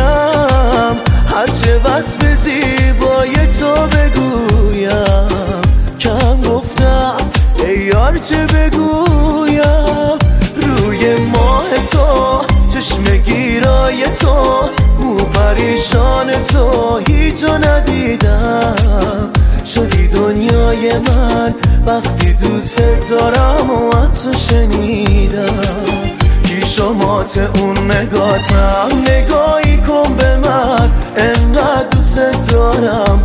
بگویم، هرچه وصف زیبای تو بگویم. کم گفتم ای یار چه بگویم، روی ماه تو، چشم گیرای تو، مو پریشان تو هیچ ندیدم. شدی دنیای من وقتی دوست دارم و از تو شنیدم. کی شمات اون نگاتم، نگاهی کن به من، انقدر دوست دارم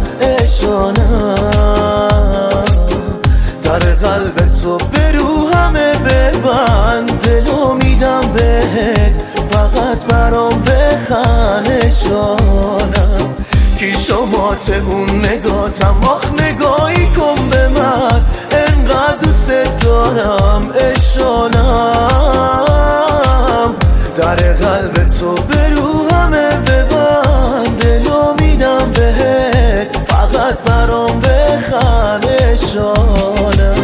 اشانم. در قلب تو به رو همه ببند، دلو میدم بهت فقط برام بخنشانم. کی شمات اون نگاتم، آخ نگاهی کن به من، انقدر دوست دارم اشانم. در قلب تو به رو همه ببند، دلو میدم بهت فقط برام بخنشانم.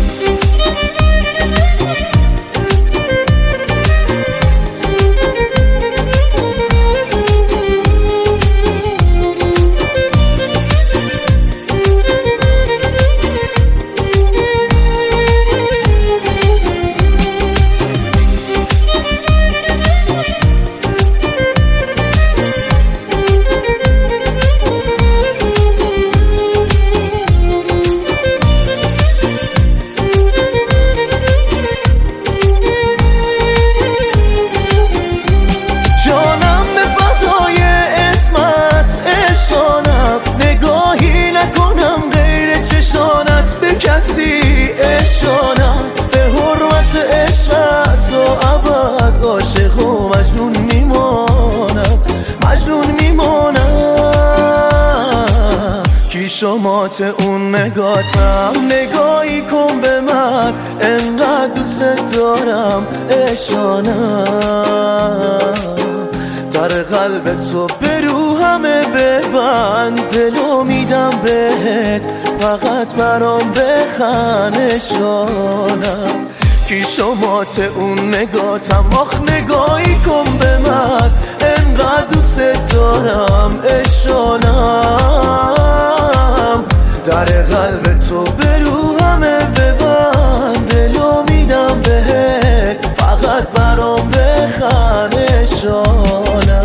اشانم به حرمت عشقت و ابد عاشق و مجنون میمانم، مجنون میمانم. کی شمات اون نگاتم، نگاهی کن به من، انقدر دوست دارم اشانم. در قلب تو به رو همه ببند، دلو میدم بهت فقط برام بخنشانم. کی شمات اون نگاتم، آخ نگاهی کن به من، انقدر دوست دارم اشانم. در قلب تو به رو همه ببند، دلو میدم بهت فقط برام بخنشانم.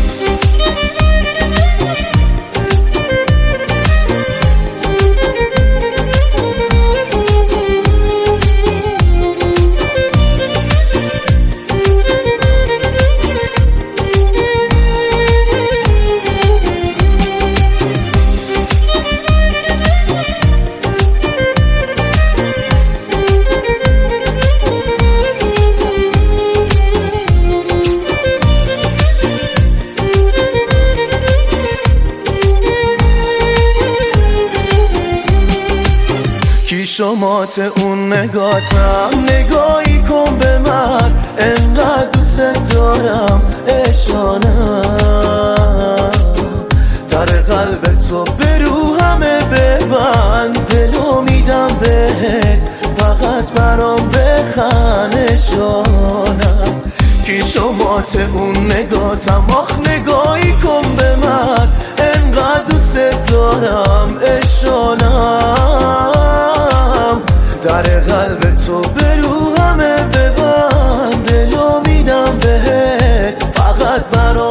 کی شمات اون نگاتم، نگاهی کن به من، انقدر دوست دارم اشانم. در قلب تو به رو همه ببند، دلو میدم بهت فقط برام بخنشانم. کی شمات اون نگاتم، آخ نگاهی کن به من، انقدر دوست دارم اشانم. در قلب تو به رو همه ببند، دلو میدم بهت فقط برام